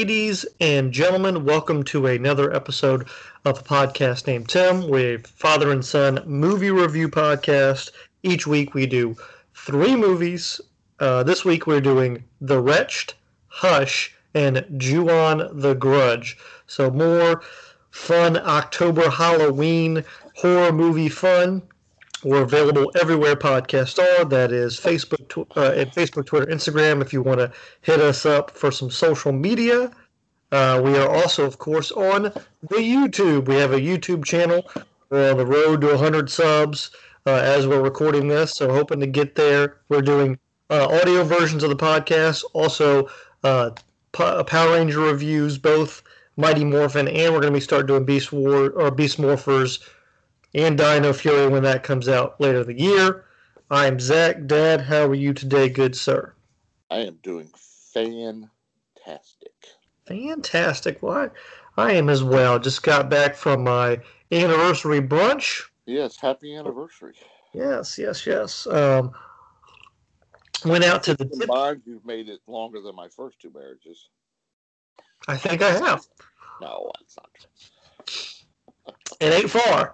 Ladies and gentlemen, welcome to another episode of a podcast named Tim. We're a father and son movie review podcast. Each week we do 3 movies. This week we're doing The Wretched, Hush, and Ju-On the Grudge. So more fun October Halloween horror movie fun. We're available everywhere podcasts are. That is Facebook, Twitter, Instagram. If you want to hit us up for some social media, we are also, of course, on the YouTube. We have a YouTube channel. We're on the road to 100 subs as we're recording this, so hoping to get there. We're doing audio versions of the podcast, also Power Ranger reviews, both Mighty Morphin, and we're going to start doing Beast Morphers and Dino Fury when that comes out later in the year. I'm Zach. Dad, how are you today, good sir? I am doing fantastic. Fantastic. Well, I am as well. Just got back from my anniversary brunch. Yes, happy anniversary. Yes. Went out to the... Combined, you've made it longer than my first 2 marriages. I think I have. No, that's not true. It ain't far.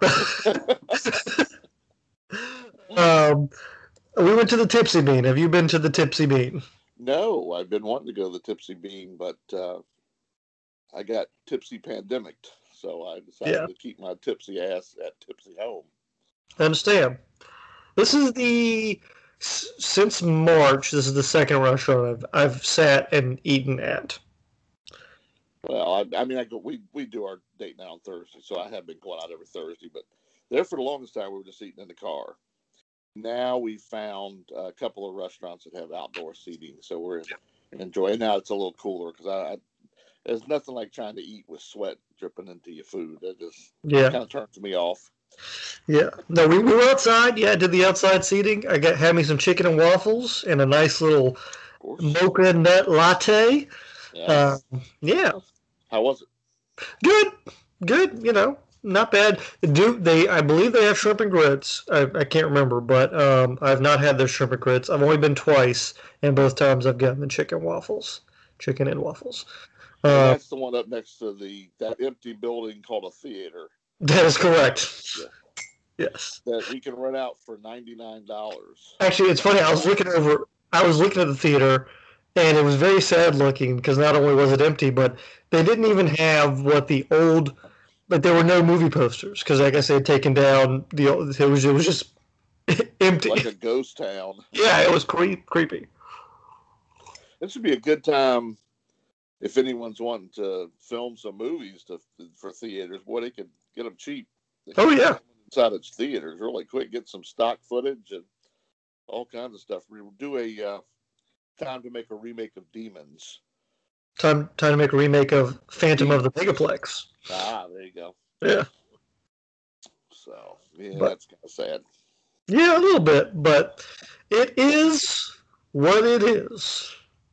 We went to the Tipsy Bean. Have you been to the Tipsy Bean? No, I've been wanting to go to the Tipsy Bean, but I got tipsy pandemicked, so I decided to keep my tipsy ass at Tipsy home. I understand. This is since March, this is the second restaurant I've sat and eaten at. Well, we do our date night on Thursday, so I have been going out every Thursday. But there for the longest time, we were just eating in the car. Now we found a couple of restaurants that have outdoor seating, so we're enjoying. Now it's a little cooler because there's nothing like trying to eat with sweat dripping into your food. That just kind of turns me off. Yeah. No, we were outside. Yeah, I did the outside seating. Had me some chicken and waffles and a nice little mocha nut latte. Yeah. How was it? Good. You know, not bad. I believe they have shrimp and grits. I can't remember, but I've not had their shrimp and grits. I've only been twice, and both times I've gotten the chicken and waffles. That's the one up next to that empty building called a theater. That is correct. Yeah. Yes. That we can rent out for $99. Actually, it's funny. I was looking at the theater, and it was very sad looking because not only was it empty, but they didn't even have there were no movie posters because I guess they had taken down it was just empty. Like a ghost town. Yeah, it was creepy. This would be a good time if anyone's wanting to film some movies for theaters. Boy, they could get them cheap. Oh, yeah. Inside its theaters really quick, get some stock footage and all kinds of stuff. We'll do a time to make a remake of Demons. Time to make a remake of Phantom of the Megaplex. Ah, there you go. Yeah. So, that's kind of sad. Yeah, a little bit, but it is what it is.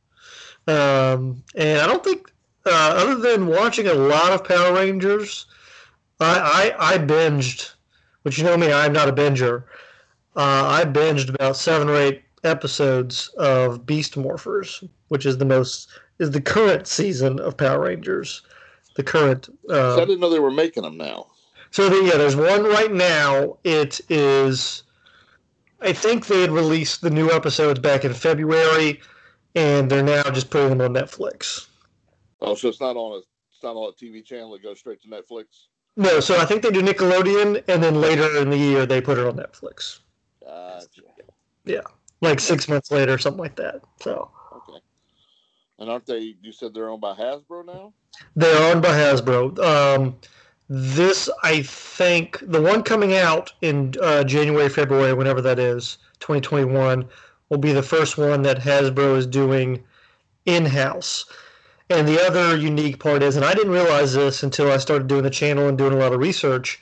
And I don't think, other than watching a lot of Power Rangers, I binged, which you know me, I'm not a binger. I binged about 7 or 8 episodes of Beast Morphers, which is the current season of Power Rangers. The current. I didn't know they were making them now. So there's one right now. It is. I think they had released the new episodes back in February, and they're now just putting them on Netflix. Oh, so it's not on a TV channel that goes straight to Netflix? No, so I think they do Nickelodeon, and then later in the year they put it on Netflix. Gotcha. Yeah, like 6 months later, something like that. So. Okay. And aren't they? You said they're owned by Hasbro now? They're owned by Hasbro. This, I think, the one coming out in January, February, whenever that is, 2021, will be the first one that Hasbro is doing in-house. And the other unique part is, and I didn't realize this until I started doing the channel and doing a lot of research,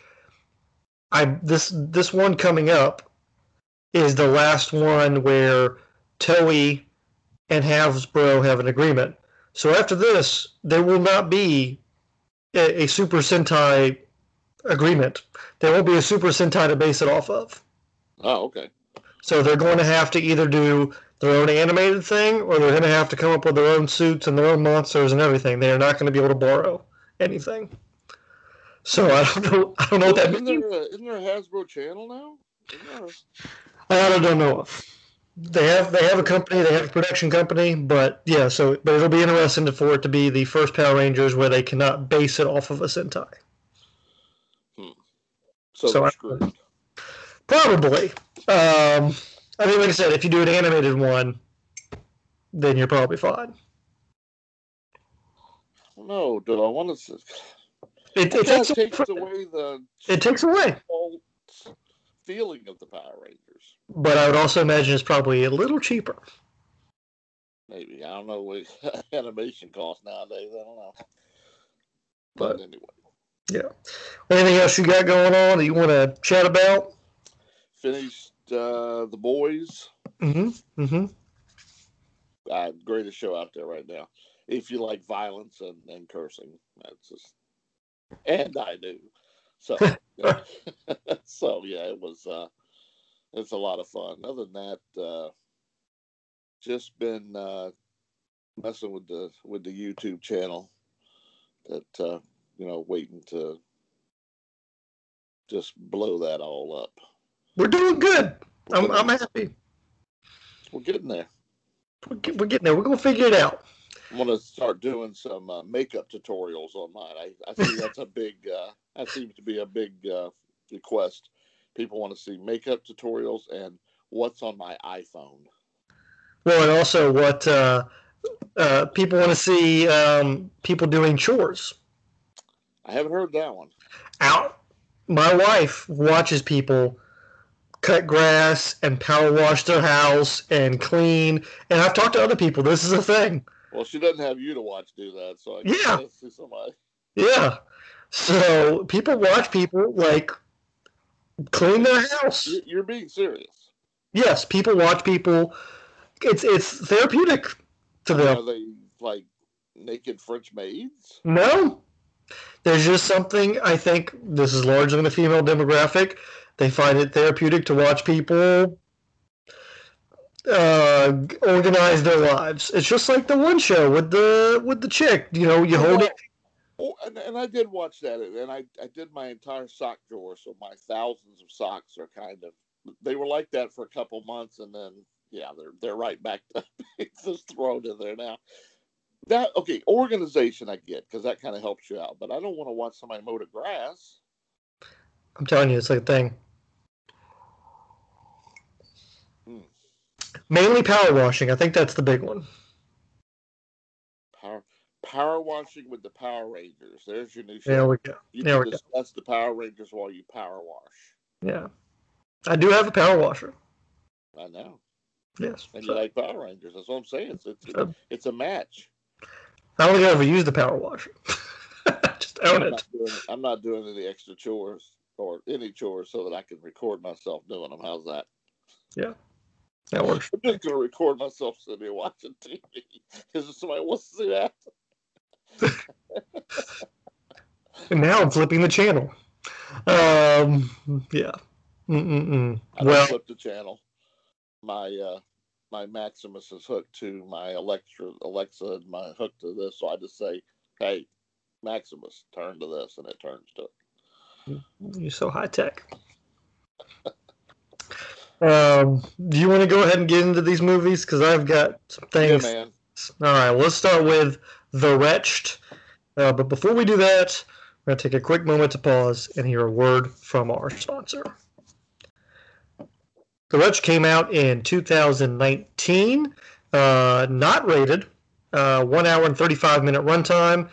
this one coming up is the last one where Toei and Hasbro have an agreement. So after this, there will not be a Super Sentai agreement. There won't be a Super Sentai to base it off of. Oh, okay. So they're going to have to either do their own animated thing, or they're going to have to come up with their own suits and their own monsters and everything. They are not going to be able to borrow anything. So I don't know. I don't know what that means. Isn't there a Hasbro channel now? I don't know. They have a company. They have a production company, but yeah. But it'll be interesting for it to be the first Power Rangers where they cannot base it off of a Sentai. So they're screwed. Probably. I mean, like I said, if you do an animated one, then you're probably fine. No, do I want to? It takes away the. It takes away feeling of the Power Rangers. But I would also imagine it's probably a little cheaper. Maybe. I don't know what animation costs nowadays. I don't know. But anyway. Yeah. Anything else you got going on that you want to chat about? Finished The Boys. Greatest show out there right now. If you like violence and cursing, that's just. And I do. So, so yeah, it was. It's a lot of fun. Other than that, just been messing with the YouTube channel. That waiting to just blow that all up. We're doing good. I'm happy. We're getting there. We're getting there. We're gonna figure it out. I'm gonna start doing some makeup tutorials on mine. I think that's a big. That seems to be a big request. People want to see makeup tutorials and what's on my iPhone. Well, and also what people want to see people doing chores. I haven't heard that one. My wife watches people cut grass and power wash their house and clean. And I've talked to other people. This is a thing. Well, she doesn't have you to watch do that, so I can't see somebody. Yeah. So people watch people like clean their house. You're being serious. Yes, people watch people. It's therapeutic to them. Are they like naked French maids? No. There's just something, I think, this is largely in the female demographic. They find it therapeutic to watch people organize their lives. It's just like the one show with the chick. You hold it. Oh, and I did watch that, and I did my entire sock drawer, so my thousands of socks are they were like that for a couple months, and then they're right back to it's just thrown in there now. Organization I get because that kind of helps you out, but I don't want to watch somebody mow the grass. I'm telling you, it's like a thing. Mainly power washing. I think that's the big one. Power washing with the Power Rangers. There's your new show. There we go. You can discuss the Power Rangers while you power wash. Yeah. I do have a power washer. I know. Yes. And you like Power Rangers. That's what I'm saying. It's a match. I don't think I ever used the power washer. Just own it. I'm not doing any extra chores or any chores so that I can record myself doing them. How's that? Yeah. That works. I'm just going to record myself sitting here watching TV because somebody wants to see that. And now I'm flipping the channel. Yeah. I don't flip the channel. My Maximus is hooked to my Alexa, and my hook to this, so I just say, "Hey, Maximus, turn to this," and it turns to it. You're so high tech. Do you want to go ahead and get into these movies? Because I've got some things. Yeah, man. All right, let's start with The Wretched. But before we do that, we're going to take a quick moment to pause and hear a word from our sponsor. The Wretched came out in 2019, not rated, 1 hour and 35-minute runtime,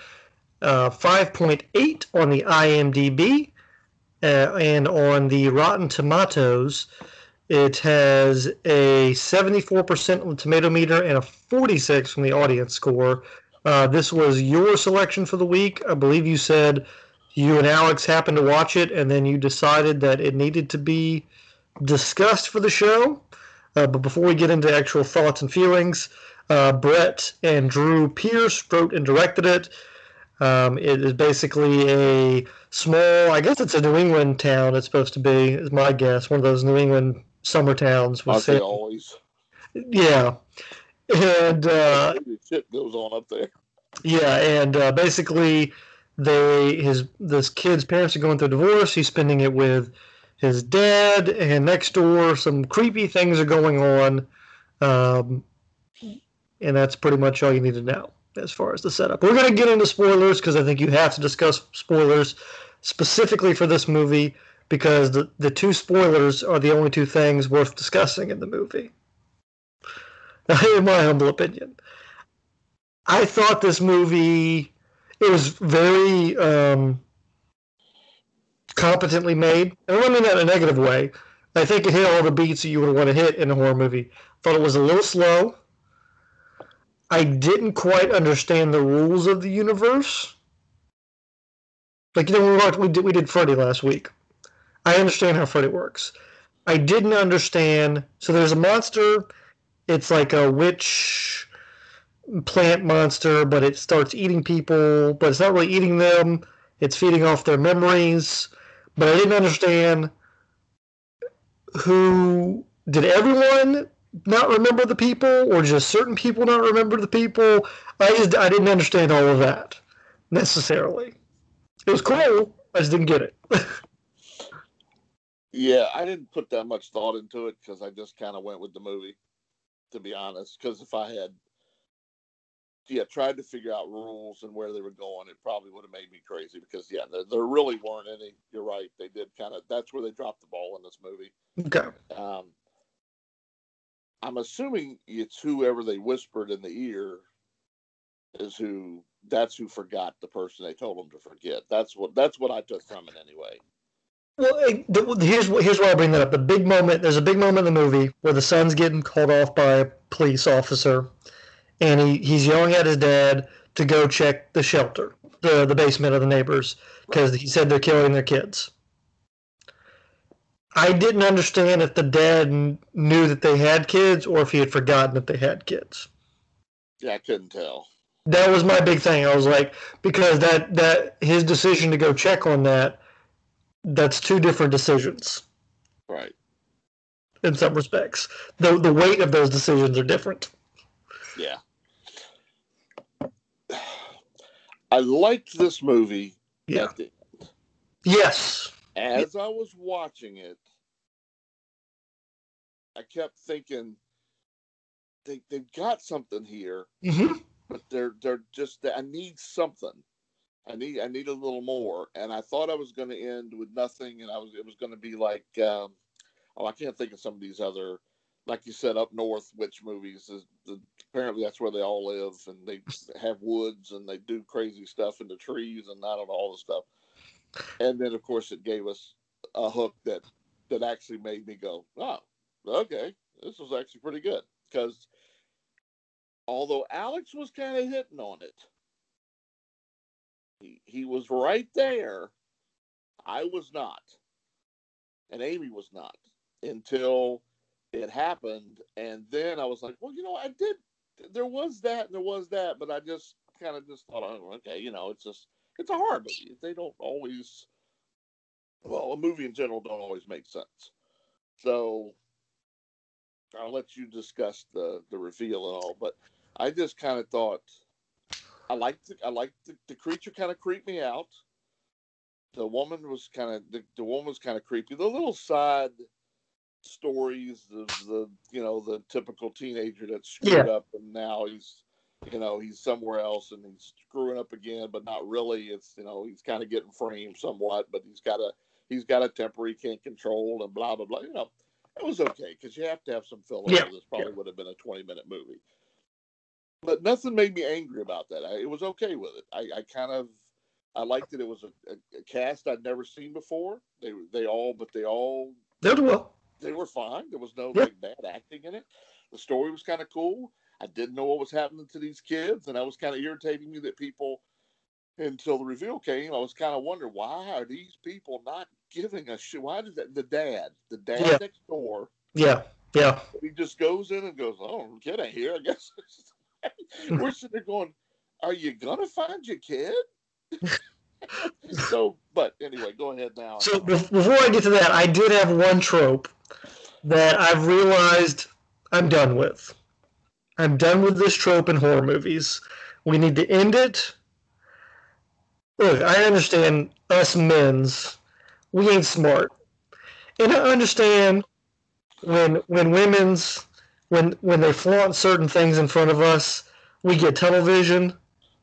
5.8 on the IMDb, and on the Rotten Tomatoes, it has a 74% on the tomato meter and a 46 from the audience score. This was your selection for the week. I believe you said you and Alex happened to watch it, and then you decided that it needed to be discussed for the show. But before we get into actual thoughts and feelings, Brett and Drew Pierce wrote and directed it. It is basically a small, I guess it's a New England town it's supposed to be, is my guess. One of those New England summer towns. Always. Yeah, and shit goes on up there. yeah, and basically, this kid's parents are going through a divorce. He's spending it with his dad, and next door, some creepy things are going on. Um, and that's pretty much all you need to know as far as the setup. We're going to get into spoilers because I think you have to discuss spoilers specifically for this movie because the two spoilers are the only two things worth discussing in the movie, in my humble opinion. I thought this movie, it was very competently made. And I don't mean that in a negative way. I think it hit all the beats that you would want to hit in a horror movie. Thought it was a little slow. I didn't quite understand the rules of the universe. Like, we did Freddy last week. I understand how Freddy works. I didn't understand. So there's a monster. It's like a witch plant monster, but it starts eating people. But it's not really eating them. It's feeding off their memories. But I didn't understand who did everyone not remember the people, or just certain people not remember the people. I didn't understand all of that necessarily. It was cool. I just didn't get it. Yeah, I didn't put that much thought into it because I just kind of went with the movie, to be honest. Because if I had, tried to figure out rules and where they were going, it probably would have made me crazy. Because there really weren't any. You're right. They did kind of. That's where they dropped the ball in this movie. Okay. I'm assuming it's whoever they whispered in the ear is who. That's who forgot the person they told them to forget. That's what I took from it anyway. Well, here's why I bring that up. There's a big moment in the movie where the son's getting called off by a police officer, and he's yelling at his dad to go check the shelter, the basement of the neighbors, because he said they're killing their kids. I didn't understand if the dad knew that they had kids or if he had forgotten that they had kids. Yeah, I couldn't tell. That was my big thing. I was like, because that his decision to go check on that's two different decisions. Right. In some respects. The weight of those decisions are different. Yeah. I liked this movie at the end. Yes. As I was watching it, I kept thinking they've got something here, but they're just, I need something. I need a little more, and I thought I was going to end with nothing, and it was going to be like, I can't think of some of these other, like you said, up north witch movies. Apparently that's where they all live, and they have woods, and they do crazy stuff in the trees, and I don't know, all the stuff. And then of course it gave us a hook that actually made me go, oh, okay, this was actually pretty good, because although Alex was kind of hitting on it. He was right there. I was not. And Amy was not until it happened. And then I was like, well, I did. There was that and there was that. But I just kind of just thought, oh, okay, it's a horror movie. They don't always, a movie in general don't always make sense. So I'll let you discuss the reveal and all. But I just kind of thought, I liked the creature kind of creeped me out. The woman was kind of creepy. The little side stories of the typical teenager that's screwed up and now he's somewhere else and he's screwing up again, but not really. It's he's kind of getting framed somewhat, but he's got a temper he can't control and blah blah blah. It was okay because you have to have some filler. Yeah. This probably would have been a 20-minute movie. But nothing made me angry about that. It was okay with it. I liked it. It was a cast I'd never seen before. They all did well. They were fine. There was no bad acting in it. The story was kind of cool. I didn't know what was happening to these kids, and that was kind of irritating me that people, until the reveal came, I was kind of wondering, why are these people not giving a shit? Why does the dad next door? Yeah. He just goes in and goes, oh, kid ain't here, I guess. We're sitting there going, are you going to find your kid? But anyway, go ahead now. So before I get to that, I did have one trope that I've realized I'm done with. I'm done with this trope in horror movies. We need to end it. Look, I understand us men's, we ain't smart. And I understand when they flaunt certain things in front of us, we get tunnel vision.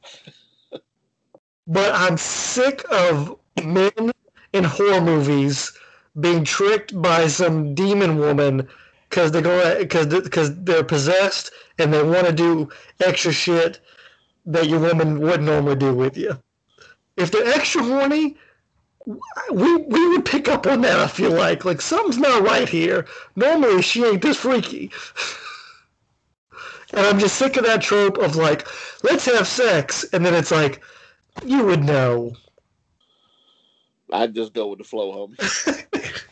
But I'm sick of men in horror movies being tricked by some demon woman because they're possessed and they want to do extra shit that your woman wouldn't normally do with you. If they're extra horny, we would pick up on that. I feel like something's not right here. Normally she ain't this freaky. And I'm just sick of that trope of like, let's have sex, and then it's like, you would know. I'd just go with the flow, homie.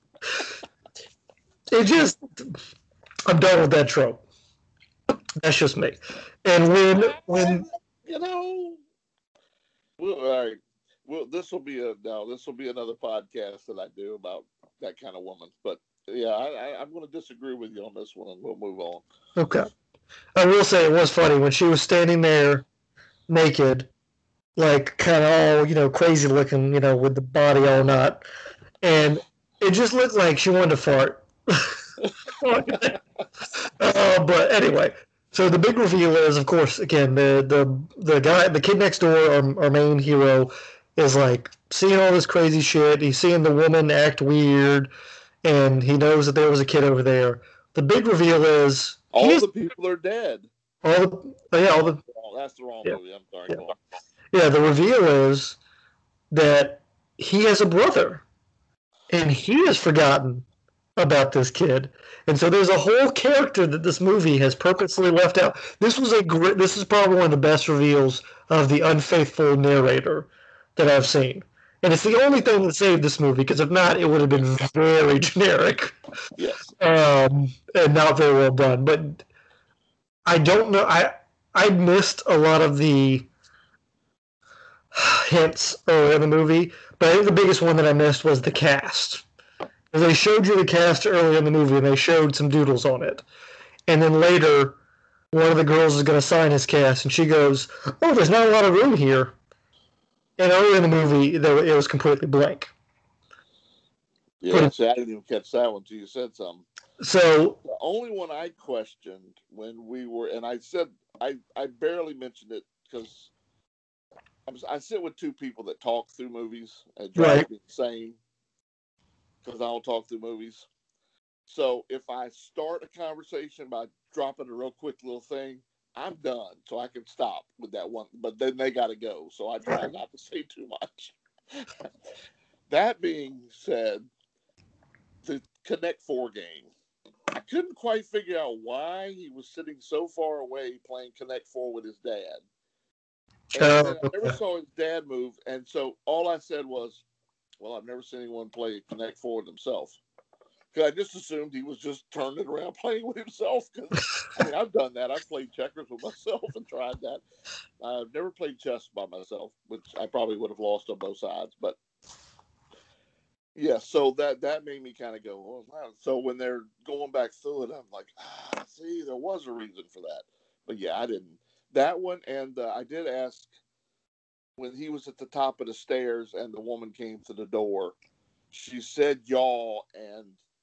I'm done with that trope. That's just me. And when you know, all right. Well, this will be another podcast that I do about that kind of woman. But yeah, I'm going to disagree with you on this one, and we'll move on. Okay. I will say it was funny when she was standing there naked, like kind of all, crazy looking, with the body all not. And it just looked like she wanted to fart. But anyway, so the big reveal is, of course, again, the guy, the kid next door, our main hero, is like seeing all this crazy shit. He's seeing the woman act weird, and he knows that there was a kid over there. The big reveal is all the people are dead. That's the wrong movie. I'm sorry. Yeah, the reveal is that he has a brother, and he has forgotten about this kid. And so there's a whole character that this movie has purposely left out. This is probably one of the best reveals of the unfaithful narrator that I've seen. And it's the only thing that saved this movie, because if not, it would have been very generic. Yes. And not very well done. But I don't know. I missed a lot of the hints early in the movie, but I think the biggest one that I missed was the cast. They showed you the cast early in the movie, and they showed some doodles on it. And then later, one of the girls is going to sign his cast, and she goes, "Oh, there's not a lot of room here." And early in the movie, it was completely blank. Yeah, see, I didn't even catch that one until you said something. So the only one I questioned when we were, and I said I barely mentioned it because I sit with two people that talk through movies and drive me insane because I don't talk through movies. So if I start a conversation by dropping a real quick little thing, I'm done. So I can stop with that one. But then they got to go. So I try not to say too much. That being said, the Connect 4 game, I couldn't quite figure out why he was sitting so far away playing Connect 4 with his dad. And I never saw his dad move. And so all I said was, well, I've never seen anyone play Connect 4 with himself. Because I just assumed he was just turning it around playing with himself. Because, I've done that. I've played checkers with myself and tried that. I've never played chess by myself, which I probably would have lost on both sides. But, yeah, so that made me kind of go, oh, wow. So when they're going back through it, I'm like, see, there was a reason for that. But, yeah, I didn't. That one, and I did ask when he was at the top of the stairs and the woman came to the door, she said y'all, and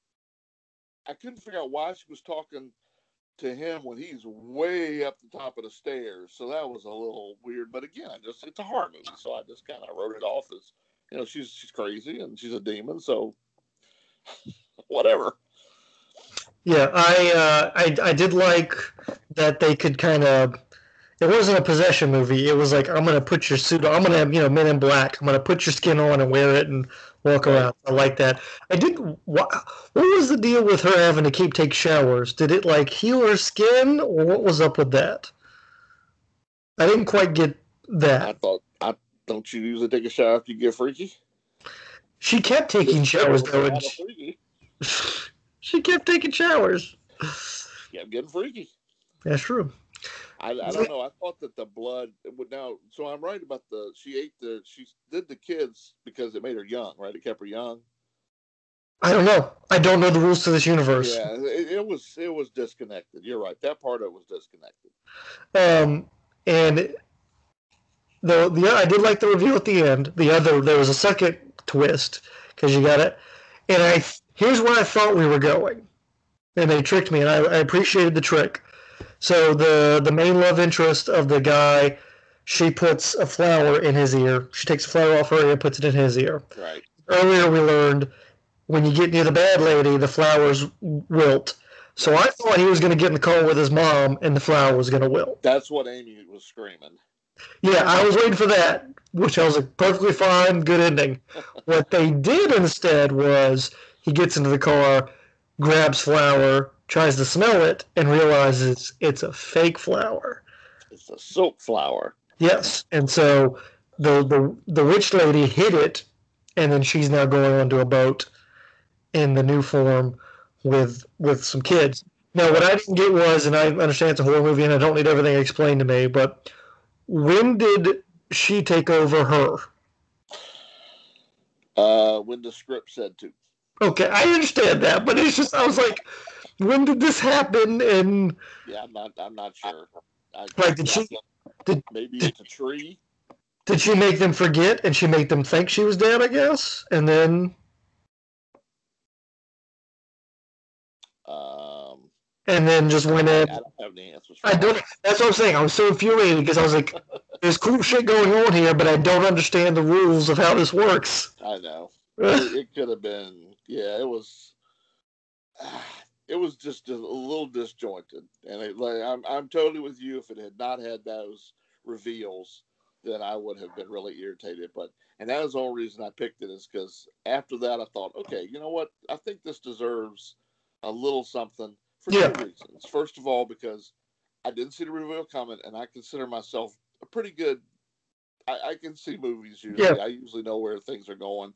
I couldn't figure out why she was talking to him when he's way up the top of the stairs. So that was a little weird. But again, it's a horror movie, so I just kind of wrote it off as, she's crazy and she's a demon, so whatever. Yeah, I did like that they could kind of. It wasn't a possession movie. It was like, I'm going to put your suit on. I'm going to have, Men in Black. I'm going to put your skin on and wear it and walk around. I like that. What was the deal with her having to take showers? Did it, heal her skin, or what was up with that? I didn't quite get that. Don't you usually take a shower after you get freaky? She kept taking showers, though. She kept taking showers. She kept getting freaky. That's true. I don't know. I thought that the blood would now. So I'm right about she did the kids because it made her young, right? It kept her young. I don't know. I don't know the rules to this universe. Yeah, it was disconnected. You're right. That part of it was disconnected. And I did like the reveal at the end. There was a second twist because you got it. And here's where I thought we were going, and they tricked me, and I appreciated the trick. So the main love interest of the guy, she puts a flower in his ear. She takes a flower off her ear and puts it in his ear. Right. Earlier we learned when you get near the bad lady, the flowers wilt. So I thought he was going to get in the car with his mom, and the flower was going to wilt. That's what Amy was screaming. Yeah, I was waiting for that, which I was like, perfectly fine, good ending. What they did instead was he gets into the car, grabs flower, tries to smell it, and realizes it's a fake flower. It's a soap flower. Yes, and so the rich lady hid it, and then she's now going onto a boat in the new form with some kids. Now, what I didn't get was, and I understand it's a horror movie, and I don't need everything explained to me, but when did she take over her? When the script said to. Okay, I understand that, but it's just I was like, when did this happen? And yeah, I'm not sure. Maybe it's a tree. Did she make them forget, and she made them think she was dead? I guess, and then. And then just went in. I don't have any answers. I don't. That's what I'm saying. I was so infuriated because I was like, "There's cool shit going on here, but I don't understand the rules of how this works." I know. It could have been. Yeah, it was. It was just a little disjointed, and I'm totally with you. If it had not had those reveals, then I would have been really irritated. And that was the only reason I picked it, is because after that I thought, okay, you know what? I think this deserves a little something. For two reasons. First of all, because I didn't see the reveal coming, and I consider myself a pretty good. I can see movies usually. Yeah. I usually know where things are going.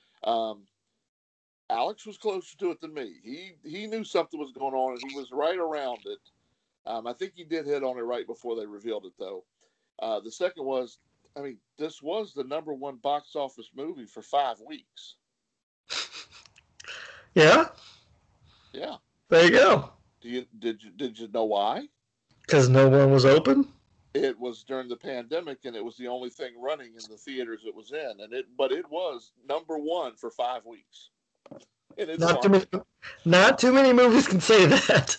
Alex was closer to it than me. He knew something was going on, and he was right around it. I think he did hit on it right before they revealed it, though. The second was, I mean, this was the #1 box office movie for 5 weeks. Yeah. Yeah. There you go. Did you know why? Because no one was open. It was during the pandemic, and it was the only thing running in the theaters it was in, but it was #1 for 5 weeks. Not too many movies can say that.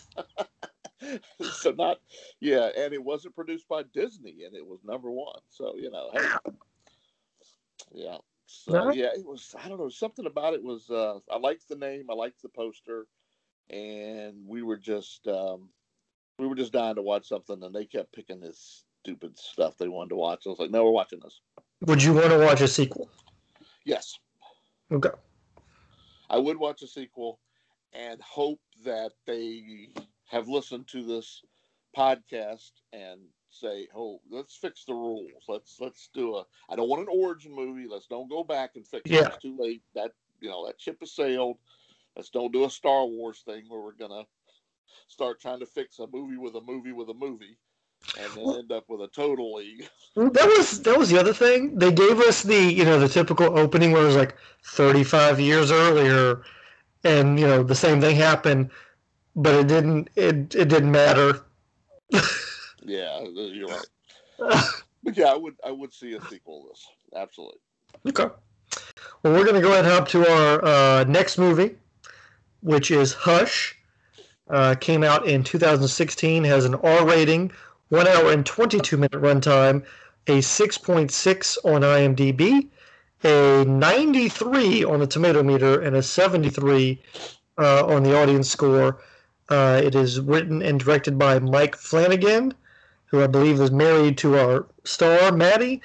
And it wasn't produced by Disney, and it was #1. So hey, yeah. So it was. I don't know, something about it was. I liked the name. I liked the poster. And we were just dying to watch something, and they kept picking this stupid stuff they wanted to watch. I was like, no, we're watching this. Would you want to watch a sequel? Yes. Okay. I would watch a sequel and hope that they have listened to this podcast and say, oh, let's fix the rules. Let's do I don't want an origin movie. Let's don't go back and fix it. It's too late. That ship has sailed. Let's don't do a Star Wars thing where we're gonna start trying to fix a movie with a movie with a movie, and then end up with a total league. That was the other thing. They gave us the typical opening where it was like 35 years earlier, and the same thing happened, but it didn't matter. Yeah, you're right. But yeah, I would see a sequel to this. Absolutely. Okay. Well, we're gonna go ahead and hop to our next movie, which is Hush. Came out in 2016, has an R rating, 1 hour and 22-minute runtime, a 6.6 on IMDb, a 93 on the tomato meter, and a 73 on the audience score. It is written and directed by Mike Flanagan, who I believe is married to our star, Maddie,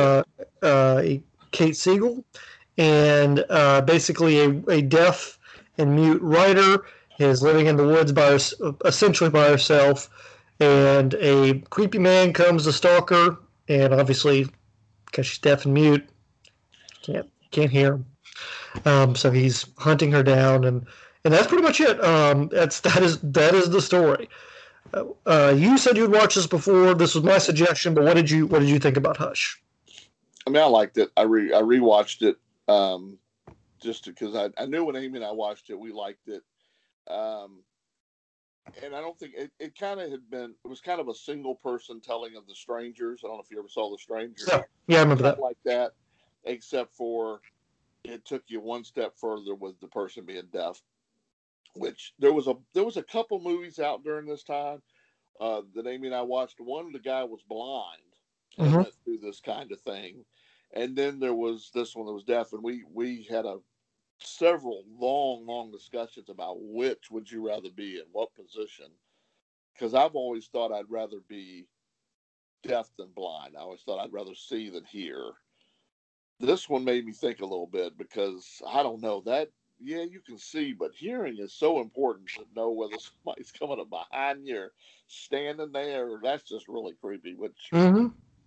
Kate Siegel, and basically a deaf and mute writer is living in the woods essentially by herself, and a creepy man comes to stalk her, and obviously, because she's deaf and mute, can't hear him. So he's hunting her down, and that's pretty much it. That is the story. You said you'd watched this before. This was my suggestion, but what did you think about Hush? I mean, I liked it. I rewatched it just because I knew when Amy and I watched it, we liked it. and I don't think it kind of had been. It was kind of a single person telling of The Strangers. I don't know if you ever saw The Strangers. Yeah, I remember Kind that. of like that, except for it took you one step further with the person being deaf. Which there was a couple movies out during this time that Amy and I watched. One, the guy was blind and Mm-hmm. went through this kind of thing, and then there was this one that was deaf, and we had several long discussions about which would you rather be in what position. Because I've always thought I'd rather be deaf than blind. I always thought I'd rather see than hear. This one made me think a little bit because I don't know that. Yeah, you can see, but hearing is so important to know whether somebody's coming up behind you or standing there. That's just really creepy. Which Mm-hmm.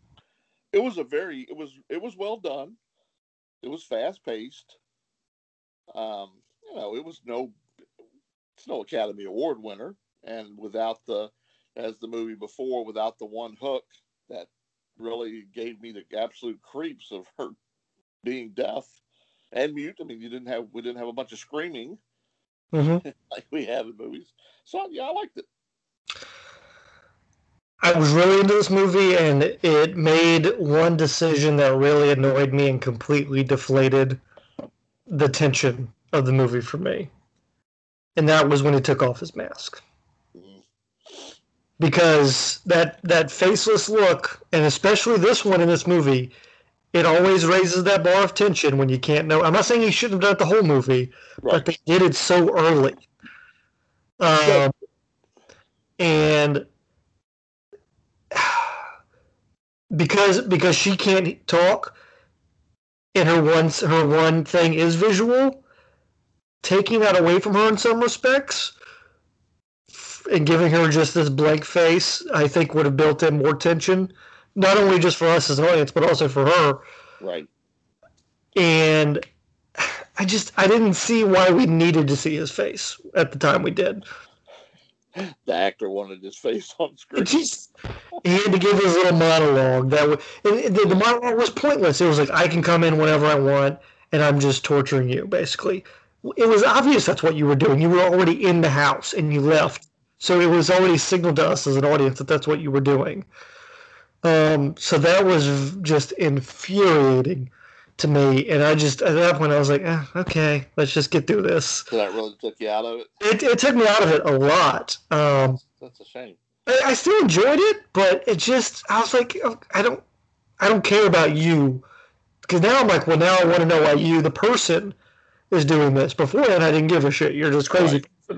it was well done. It was fast paced. Um, it was it's no Academy Award winner, and without as the movie before, without the one hook that really gave me the absolute creeps of her being deaf and mute. I mean, we didn't have a bunch of screaming Mm-hmm. like we have in movies. So yeah, I liked it. I was really into this movie, and it made one decision that really annoyed me and completely deflated the tension of the movie for me. And that was when he took off his mask. Mm-hmm. Because that faceless look, and especially this one in this movie, it always raises that bar of tension when you can't know. I'm not saying he shouldn't have done it the whole movie, Right. but they did it so early. And because she can't talk, and her one thing is visual, taking that away from her in some respects and giving her just this blank face, I think would have built in more tension, not only just for us as an audience, but also for her. Right. And I didn't see why we needed to see his face at the time we did. The actor wanted his face on screen. He had to give his little monologue. The monologue was pointless. It was like, I can come in whenever I want, and I'm just torturing you, basically. It was obvious that's what you were doing. You were already in the house, and you left. So it was already signaled to us as an audience that that's what you were doing. So that was just infuriating to me. And at that point, I was like, okay, let's just get through this. So that really took you out of it? It took me out of it a lot. That's a shame. I still enjoyed it, but I was like, I don't care about you. Because now I'm like, well, now I want to know why you, the person, is doing this. Beforehand, I didn't give a shit. You're just crazy person.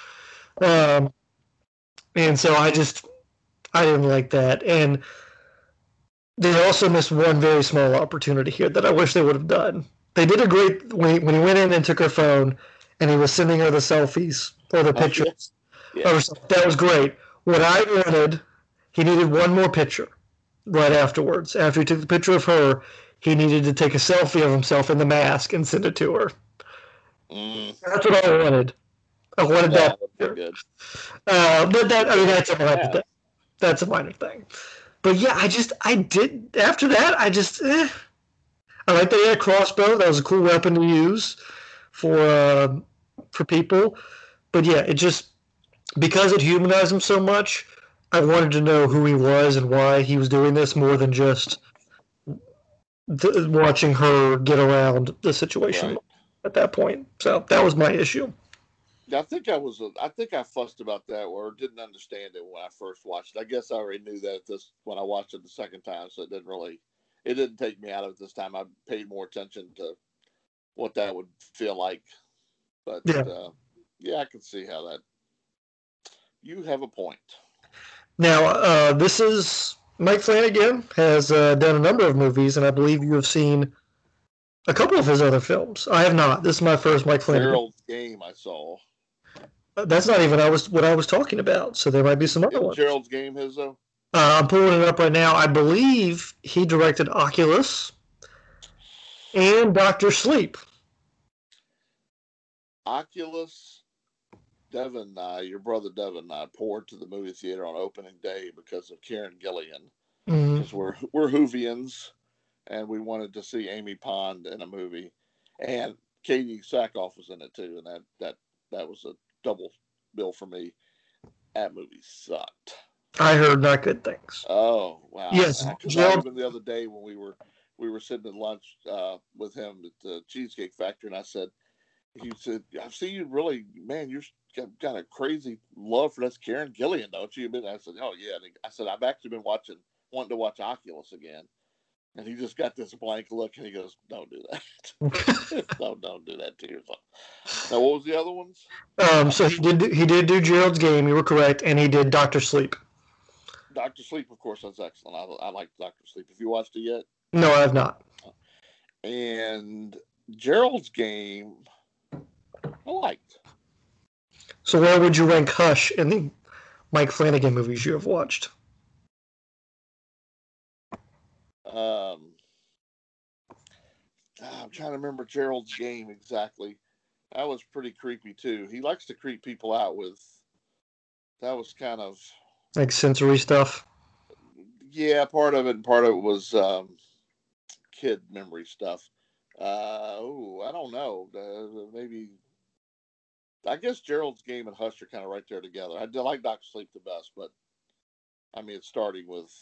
And so I didn't like that. And they also missed one very small opportunity here that I wish they would have done. They did a great when he went in and took her phone, and he was sending her the selfies or the pictures. Yeah. That was great. What I wanted, he needed one more picture right afterwards. After he took the picture of her, he needed to take a selfie of himself in the mask and send it to her. That's what I wanted. I wanted that. Good. But that's a minor thing. That's a minor thing. But yeah, I did. After that, I like that he had a crossbow. That was a cool weapon to use for people. But yeah, because it humanized him so much, I wanted to know who he was and why he was doing this more than just watching her get around the situation at that point. So that was my issue. I think I fussed about that or didn't understand it when I first watched it. I guess I already knew that when I watched it the second time, so it didn't take me out of it this time. I paid more attention to what that would feel like. But yeah, I can see how that. You have a point. Now, this is Mike Flanagan has done a number of movies, and I believe you have seen a couple of his other films. I have not. This is my first Mike Flanagan. Gerald's Game I saw. That's not even what I was talking about. So there might be some other ones. Gerald's Game his though. I'm pulling it up right now. I believe he directed Oculus and Doctor Sleep. Oculus. Devin, your brother Devin, and I poured to the movie theater on opening day because of Karen Gillan. Because we're Whovians, and we wanted to see Amy Pond in a movie, and Katie Sackhoff was in it too, and that was a double bill for me. That movie sucked. I heard not good things. Oh wow! Yes, Because Gerald. even the other day when we were sitting at lunch with him at the Cheesecake Factory, and he said, "I've seen you really, man. You're got a crazy love for this Karen Gillian, don't you?" I said, "Oh yeah." And I said, "I've actually been wanting to watch Oculus again." And he just got this blank look, and he goes, "Don't do that. don't do that to yourself." Now, what was the other ones? So he did do Gerald's Game. You were correct, and he did Doctor Sleep. Doctor Sleep, of course, that's excellent. I like Doctor Sleep. Have you watched it yet? No, I have not. And Gerald's Game, I liked. So where would you rank Hush in the Mike Flanagan movies you have watched? I'm trying to remember Gerald's Game exactly. That was pretty creepy too. He likes to creep people out with. That was kind of like sensory stuff. Yeah, part of it, and part of it was kid memory stuff. I don't know. Maybe. I guess Gerald's Game and Hush are kind of right there together. I like Doctor Sleep the best, but I mean, it's starting with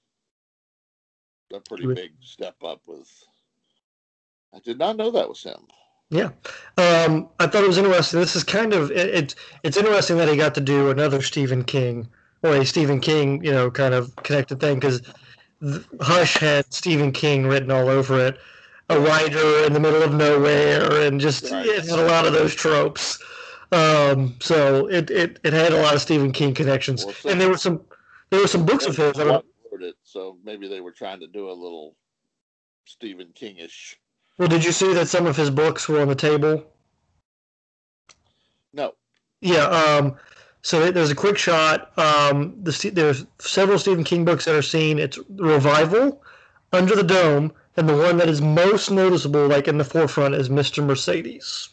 a pretty big step up with. I did not know that was him. Yeah. I thought it was interesting. This is kind of it's interesting that he got to do another Stephen King or a Stephen King, kind of connected thing, because Hush had Stephen King written all over it, a writer in the middle of nowhere, and just it had a lot of those tropes. So it had a lot of Stephen King connections, and there were some books of his. Wrote it, so maybe they were trying to do a little Stephen King-ish. Well, did you see that some of his books were on the table? No. Yeah. So there's a quick shot. There's several Stephen King books that are seen. It's Revival, Under the Dome, and the one that is most noticeable, like in the forefront, is Mr. Mercedes.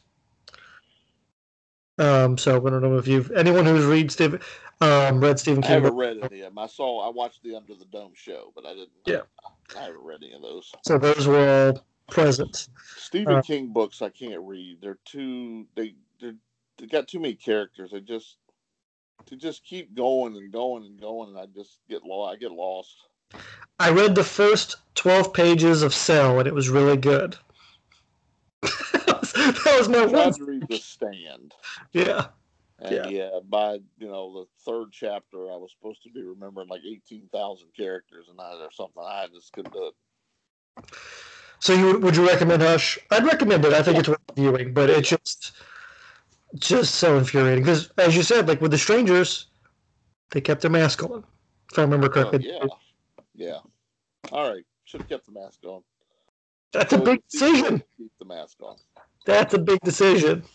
So I don't know if anyone who's read Stephen King. I haven't read any of them. I watched the Under the Dome show, but I didn't. Yeah. I haven't read any of those. So those were all present. Stephen King books I can't read. They're they got too many characters. They just keep going and going and going, and I just get lost. I get lost. I read the first 12 pages of Cell, and it was really good. that was my I tried to read The Stand. Yeah. And by the third chapter, I was supposed to be remembering like 18,000 characters, and or something. I just couldn't do it. So would you recommend Hush? I'd recommend it. I think it's worth viewing, but it's just so infuriating because, as you said, like with The Strangers, they kept their mask on, if I remember correctly. Yeah. All right, should have kept the mask on. That's a big decision. Keep the mask on. That's a big decision.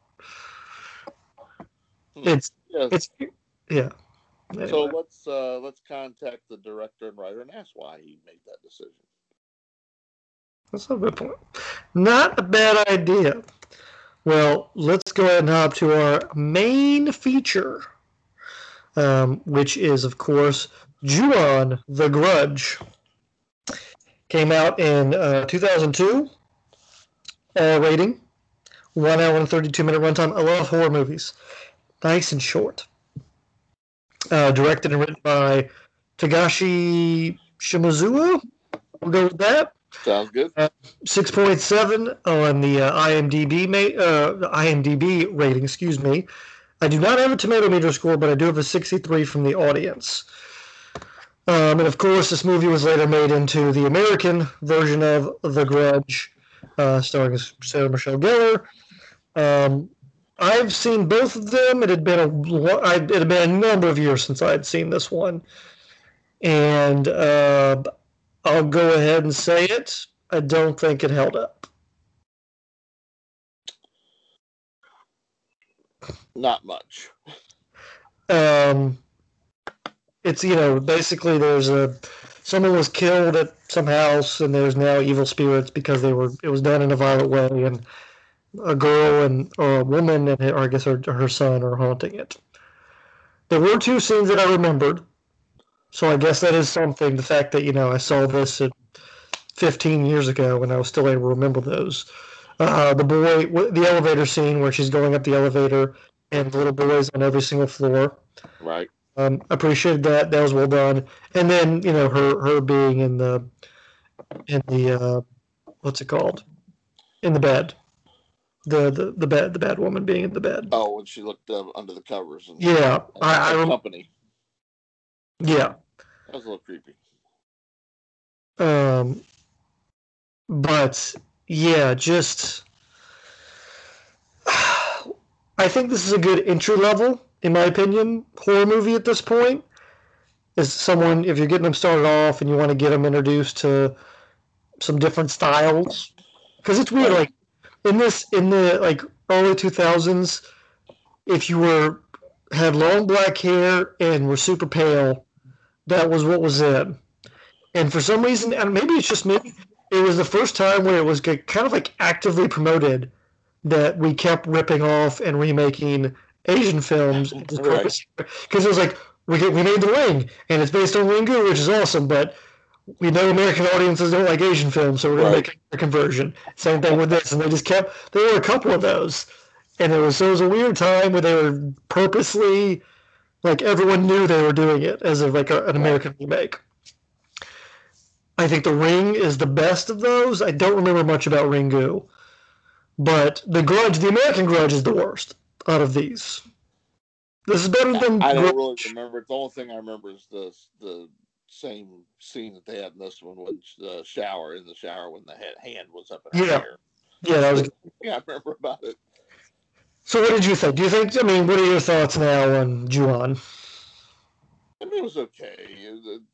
It's yeah. Anyway. So let's contact the director and writer and ask why he made that decision. That's a good point. Not a bad idea. Well, let's go ahead and hop to our main feature, which is, of course, Ju-on: The Grudge. Came out in 2002. Rating, 1 hour and 32-minute runtime. I love horror movies. Nice and short. Directed and written by Takashi Shimizuwa. We'll go with that. Sounds good. 6.7 on the IMDb rating. Excuse me. I do not have a tomato meter score, but I do have a 63 from the audience. And of course, this movie was later made into the American version of The Grudge, starring Sarah Michelle Gellar. I've seen both of them. It had been a number of years since I had seen this one, and I'll go ahead and say it. I don't think it held up. Not much. It's basically someone was killed at some house, and there's now evil spirits because it was done in a violent way, and a girl or a woman and I guess her son are haunting it. There were 2 scenes that I remembered, so I guess that is something. The fact that I saw this 15 years ago and I was still able to remember those. The elevator scene where she's going up the elevator and the little boy's on every single floor. Right. Appreciated that. That was well done. And then her being in the what's it called, in the bed, the bad woman being in the bed. Oh, when she looked under the covers and Yeah, had company. Yeah, that was a little creepy. But yeah, just I think this is a good entry level, in my opinion, horror movie at this point. Is someone, if you're getting them started off and you want to get them introduced to some different styles, because it's weird, Right. like in the like early 2000s, if you had long black hair and were super pale, that was what was in. And for some reason, and maybe it's just me, it was the first time where it was kind of like actively promoted that we kept ripping off and remaking Asian films just Right. because it was like we made The Ring and it's based on Ringu, which is awesome, but we know American audiences don't like Asian films, so we're going to make a conversion. Same thing with this, and they just kept. There were a couple of those, and it was a weird time where they were purposely like everyone knew they were doing it as of like an American remake. I think The Ring is the best of those. I don't remember much about Ringu. But The Grudge, the American Grudge, is the worst out of these. This is better than I don't Grudge. really remember. The only thing I remember is the same scene that they had in this one, when the shower when the hand was up in her hair. Yeah, that was. Yeah, I remember about it. So, what did you think? What are your thoughts now on Ju-On? I mean, it was okay.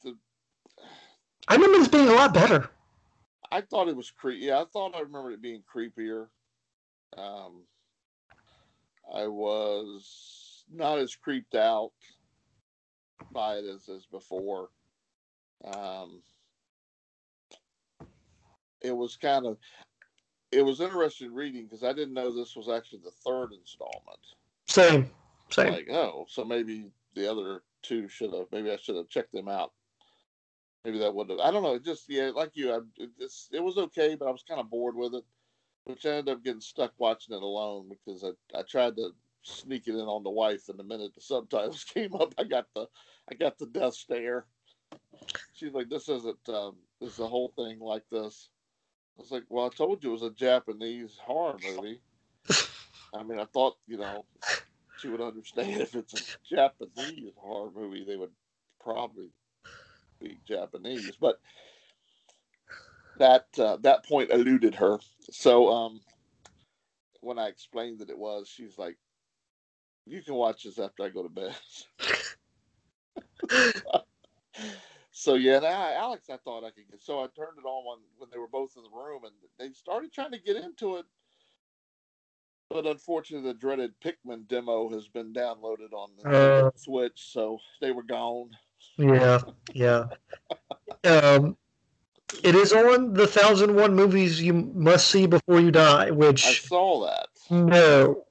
I remember this being a lot better. I thought it was creepy. Yeah, I remember it being creepier. I was not as creeped out by it as before. It was interesting reading because I didn't know this was actually the third installment. Same. Like, oh, so maybe the other two maybe I should have checked them out. Maybe that would have. I don't know. Just like you, it was okay, but I was kind of bored with it, which I ended up getting stuck watching it alone because I tried to sneak it in on the wife, and the minute the subtitles came up, I got the death stare. She's like, "This isn't. This is the whole thing like this." I was like, "Well, I told you it was a Japanese horror movie." I mean, I thought she would understand if it's a Japanese horror movie, they would probably be Japanese, but that point eluded her. So when I explained that it was, she's like, "You can watch this after I go to bed." So yeah, and Alex, I thought I could get. So I turned it on when they were both in the room, and they started trying to get into it. But unfortunately, the dreaded Pikmin demo has been downloaded on the Switch, so they were gone. Yeah. It is on the 1001 movies you must see before you die, which I saw that. No.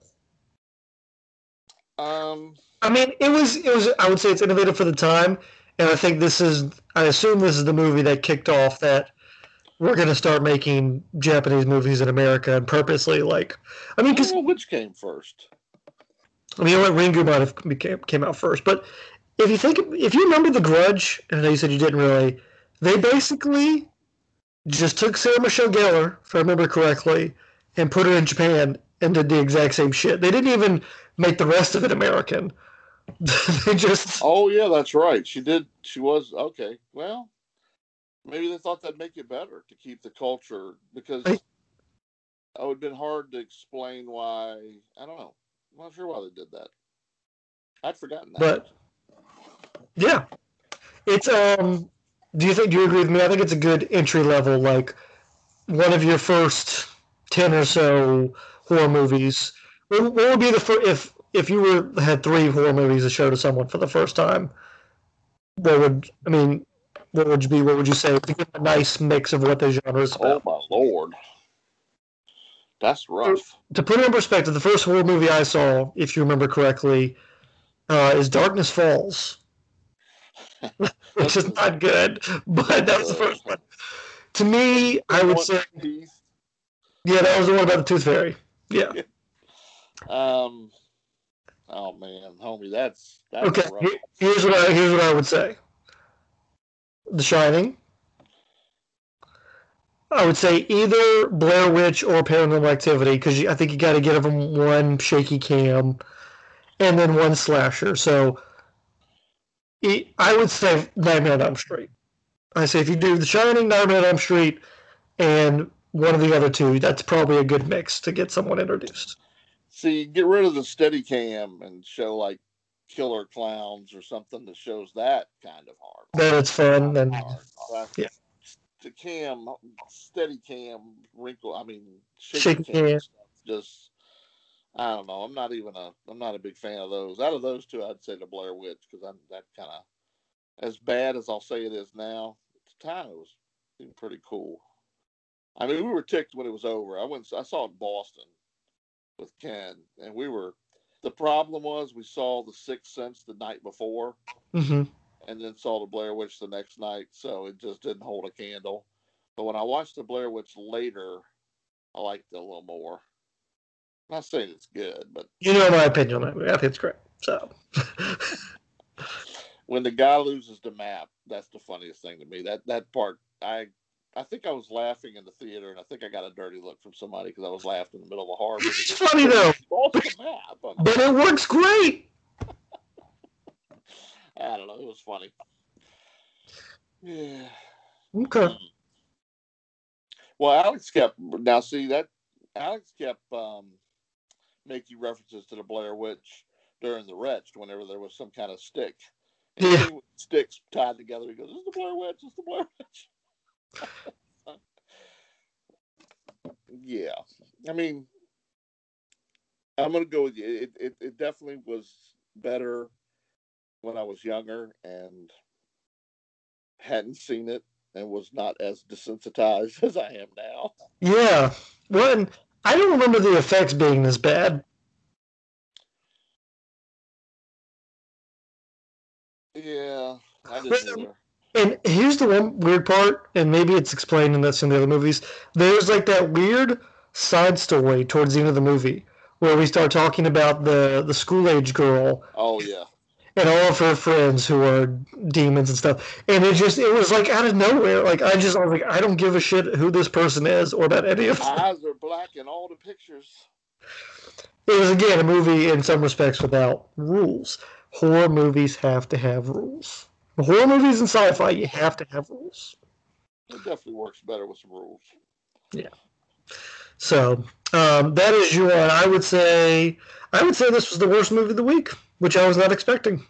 I mean, it was. I would say it's innovative for the time, and I think I assume this is the movie that kicked off that we're going to start making Japanese movies in America, and purposely, like, I mean, because which came first? I mean, Ringu might have came out first, but if you remember The Grudge, and I know you said you didn't really, they basically just took Sarah Michelle Gellar, if I remember correctly, and put her in Japan and did the exact same shit. They didn't even make the rest of it American. They just. Oh yeah, that's right. She did. She was okay. Well, maybe they thought that'd make it better to keep the culture, because it would have been hard to explain why. I don't know. I'm not sure why they did that. I'd forgotten that. But yeah, it's Do you agree with me? I think it's a good entry level, like one of your first 10 or so horror movies. What would be the first if you had 3 horror movies to show to someone for the first time? What would you be? What would you say to get a nice mix of what the genre is about? Oh my lord, that's rough. To put it in perspective, the first horror movie I saw, if you remember correctly, is Darkness Falls, which is not good, but that was the first one. To me, I would say, yeah, that was the one about the Tooth Fairy. Yeah. I Oh man, homie, that's Okay, rough. here's what I would say. The Shining. I would say either Blair Witch or Paranormal Activity because I think you got to get them one shaky cam and then one slasher. So I would say Nightmare on Elm Street. I say if you do The Shining, Nightmare on Elm Street, and one of the other two, that's probably a good mix to get someone introduced. See, get rid of the steady cam and show like Killer Clowns or something that shows that kind of horror. Then it's fun. Then yeah. The cam, steady cam, wrinkle. I mean, shaky cam stuff. Just, I don't know. I'm not a big fan of those. Out of those two, I'd say the Blair Witch because I'm that kind of as bad as I'll say it is now. At the time, it was pretty cool. I mean, we were ticked when it was over. I saw it in Boston with Ken, and the problem was we saw The Sixth Sense the night before. Mm-hmm. And then saw the Blair Witch the next night, so it just didn't hold a candle. But when I watched the Blair Witch later, I liked it a little more. I'm not saying it's good, but you know my opinion on that movie. I think it's great. So when the guy loses the map, that's the funniest thing to me. That part, I think I was laughing in the theater, and I think I got a dirty look from somebody because I was laughing in the middle of a horror movie. It's funny though, but it works great. I don't know. It was funny. Yeah. Okay. Well, Alex kept making references to the Blair Witch during the Wretched whenever there was some kind of stick. And yeah. Sticks tied together. He goes, "This is the Blair Witch. This is the Blair Witch." Yeah. I mean, I'm going to go with you. It definitely was better when I was younger and hadn't seen it and was not as desensitized as I am now. Yeah. Well, I don't remember the effects being this bad. Yeah, I didn't either. And here's the one weird part, and maybe it's explained in this in the other movies. There's like that weird side story towards the end of the movie where we start talking about the school age girl. Oh yeah. And all of her friends who are demons and stuff. And it was like out of nowhere. Like I was like, I don't give a shit who this person is or about any of them. Eyes are black in all the pictures. It was again a movie in some respects without rules. Horror movies have to have rules. Horror movies and sci-fi, you have to have rules. It definitely works better with some rules. Yeah. So that is your. I would say this was the worst movie of the week, which I was not expecting.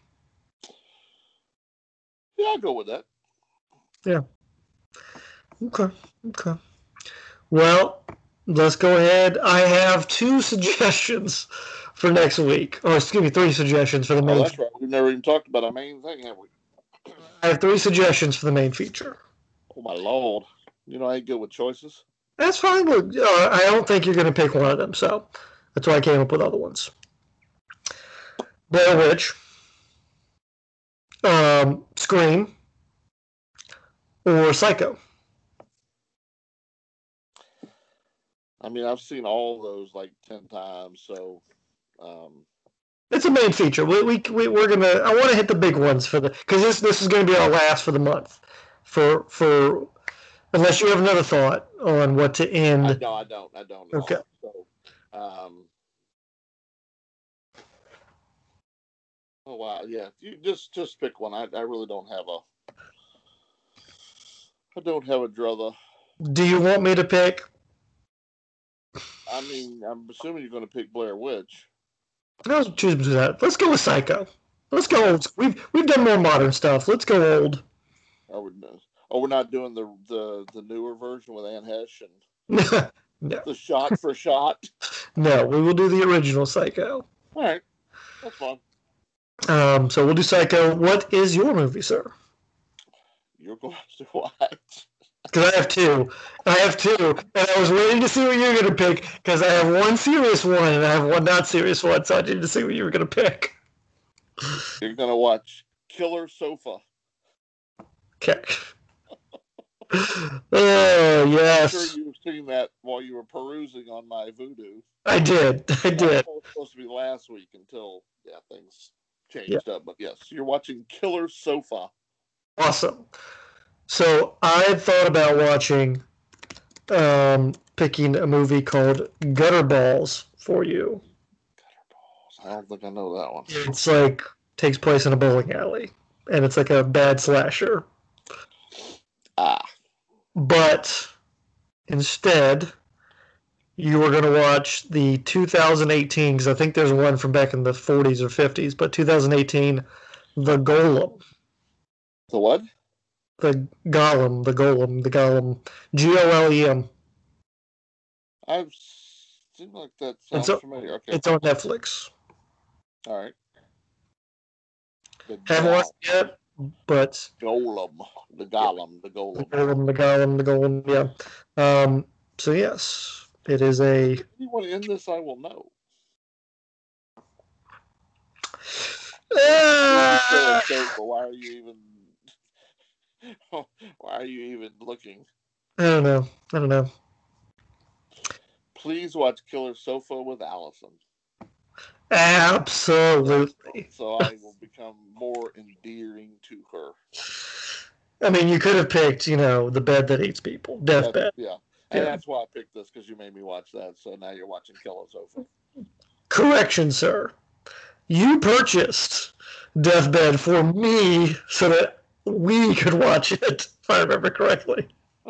Yeah, I'll go with that. Yeah. Okay. Well, let's go ahead. I have 2 suggestions for next week. Or excuse me, 3 suggestions for the main. Oh, that's right. We've never even talked about our main thing, have we? I have 3 suggestions for the main feature. Oh my lord! You know I ain't good with choices. That's fine. Look, I don't think you're going to pick one of them, so that's why I came up with other ones. Blair Witch, Scream, or Psycho. I mean, I've seen all those like 10 times, so. It's a main feature. We're gonna. I want to hit the big ones because this is going to be our last for the month. For unless you have another thought on what to end. No, I don't. Okay. So, oh wow, yeah. You just pick one. I really don't have a druther. Do you want me to pick? I mean, I'm assuming you're going to pick Blair Witch. I'll choose between that. Let's go with Psycho. Let's go old. We've done more modern stuff. Let's go old. We're not doing the newer version with Anne Hesh and no. The shot for shot. No, we will do the original Psycho. All right, that's fine. So we'll do Psycho. What is your movie, sir? You're going to watch. Because I have two, and I was waiting to see what you were going to pick, because I have one serious one, and I have one not serious one, so I needed to see what you were going to pick. You're going to watch Killer Sofa. Okay. Oh, I'm yes. sure you've seen that while you were perusing on my Voodoo. I did. I That did. was supposed to be last week until things Yeah. changed up. But yes, you're watching Killer Sofa. Awesome. So I thought about watching, picking a movie called Gutter Balls for you. I don't think I know that one. It's like takes place in a bowling alley, and it's like a bad slasher. Ah, But instead, you are going to watch the 2018, because I think there's one from back in the 40s or 50s, but 2018, The Golem. the what? The Golem, Golem. I've seemed like that It's, sounds familiar. Okay, it's on Netflix. all right. The Haven't watched it yet, but Golem, the Golem, the Golem. The Golem, yeah. So yes, it is a. If you want to end this, I will know. Why are you even? Why are you even looking? I don't know. Please watch Killer Sofa with Allison. Absolutely. So I will become more endearing to her. I mean, you could have picked, The Bed That Eats People, Deathbed. Yeah. And that's why I picked this, because you made me watch that. So now you're watching Killer Sofa. Correction, sir. You purchased Deathbed for me so that we could watch it, if I remember correctly.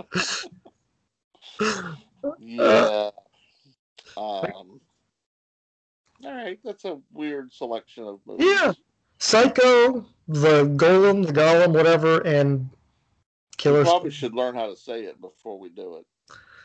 Yeah. All right. That's a weird selection of movies. Yeah. Psycho, the Golem, whatever, and Killer. You probably should learn how to say it before we do it.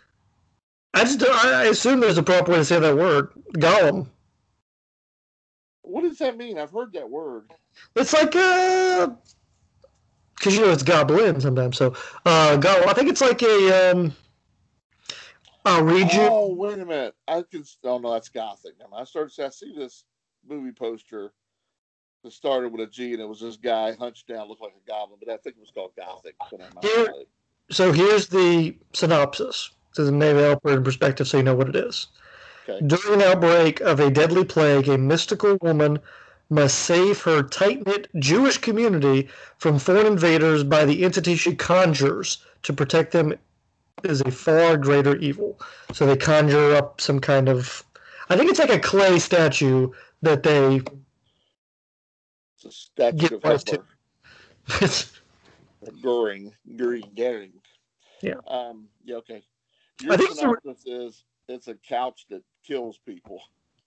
I assume there's a proper way to say that word. Golem. What does that mean? I've heard that word. It's like because it's goblin sometimes. So golem. I think it's like a region. Oh, wait a minute. Oh no, that's Gothic. I see this movie poster that started with a G, and it was this guy hunched down, looked like a goblin, but I think it was called Gothic. So here's the synopsis. So maybe I'll put it in perspective so you know what it is. Okay. During an outbreak of a deadly plague, a mystical woman must save her tight-knit Jewish community from foreign invaders by the entity she conjures to protect them is a far greater evil. So they conjure up some kind of, I think it's like a clay statue that they it's a statue of Hitler. Goering. Yeah. Yeah. Okay. Your synopsis is it's a couch that kills people.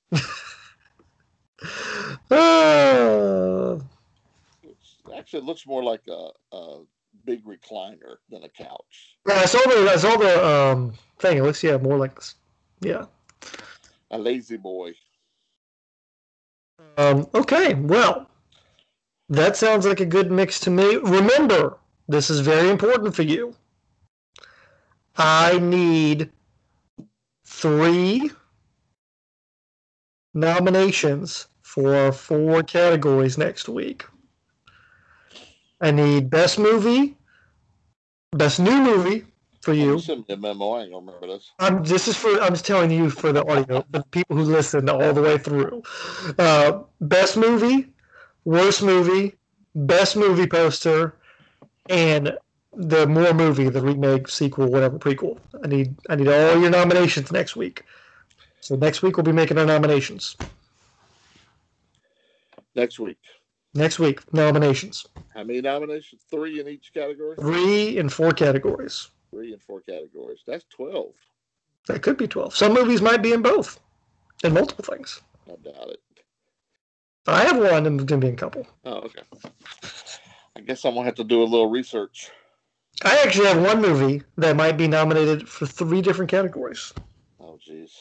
Actually, it looks more like a big recliner than a couch. Yeah, I saw the thing. It looks more like a lazy boy. Okay, well, that sounds like a good mix to me. Remember, this is very important for you. I need 3 nominations for 4 categories next week. I need best movie, best new movie for you. Send me a memo. I ain't gonna remember this. I'm just telling you for the audio, the people who listen all the way through. Best movie, worst movie, best movie poster, and the more movie, the remake, sequel, whatever, prequel. I need all your nominations next week. So next week we'll be making our nominations. Next week, nominations. How many nominations? 3 in each category? 3 in 4 categories. 3 in 4 categories. That's 12. That could be 12. Some movies might be in both. In multiple things. I doubt it. I have one and it's going to be in a couple. Oh, okay. I guess I'm going to have to do a little research. I actually have one movie that might be nominated for 3 different categories. Oh, jeez.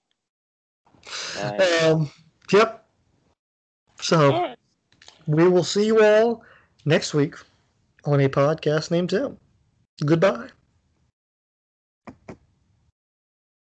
Yep. So, we will see you all next week on a podcast named Tim. Goodbye.